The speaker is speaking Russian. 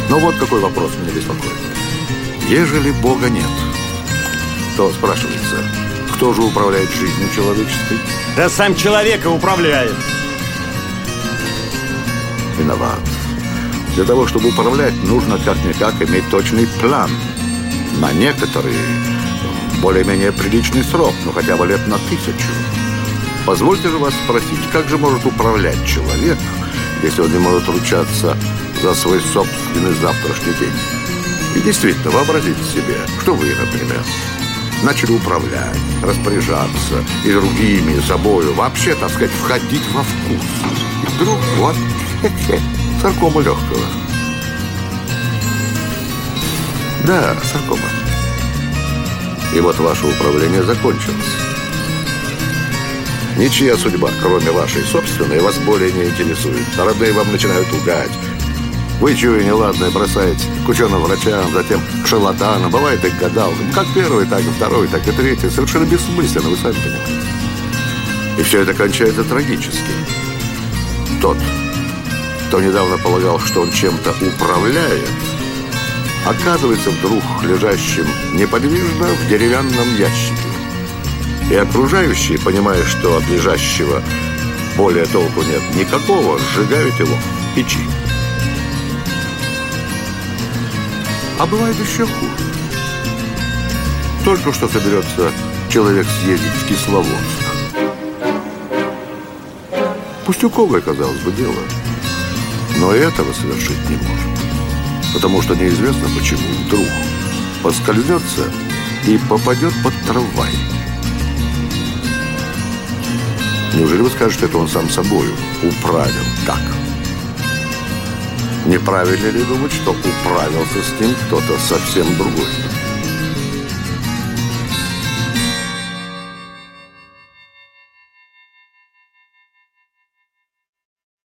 Но вот какой вопрос меня беспокоит. Ежели Бога нет, то спрашивается, кто же управляет жизнью человеческой? Да сам человек и управляет. Виноват. Для того, чтобы управлять, нужно как-никак иметь точный план. На некоторый, более-менее приличный срок, ну хотя бы лет на 1000. Позвольте же вас спросить, как же может управлять человек, если он не может ручаться за свой собственный завтрашний день? И действительно, вообразите себе, что вы, например, начали управлять, распоряжаться и другими, и собою, вообще, так сказать, входить во вкус. И вдруг вот саркома легкого. Да, саркома. И вот ваше управление закончилось. Ничья судьба, кроме вашей собственной, вас более не интересует. Родные вам начинают лгать. Вы, чуя неладное, бросаете к ученым-врачам, затем к шарлатанам, бывает и к гадалкам. Как первый, так и второй, так и третий. Совершенно бессмысленно, вы сами понимаете. И все это кончается трагически. Тот, кто недавно полагал, что он чем-то управляет, оказывается вдруг лежащим неподвижно в деревянном ящике. И окружающие, понимая, что от лежащего более толку нет никакого, сжигают его в печи. А бывает еще хуже. Только что соберется человек съездить в Кисловодск. Пустяковое, казалось бы, дело. Но этого совершить не может. Потому что неизвестно, почему вдруг поскользнется и попадет под трамвай. Неужели вы скажете, это он сам собою управил так? Неправильно ли думать, что управился с ним кто-то совсем другой?